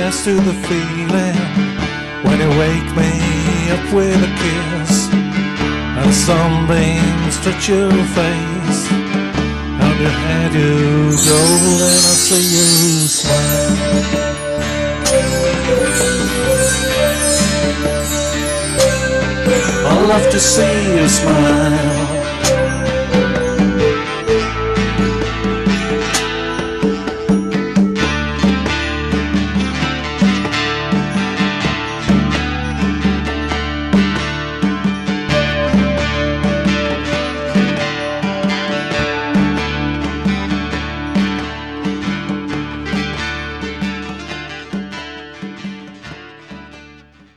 yes to the feeling when you wake me up with a kiss, and sunbeams touch your face, and your head you go, and I see you smile. I love to see you smile.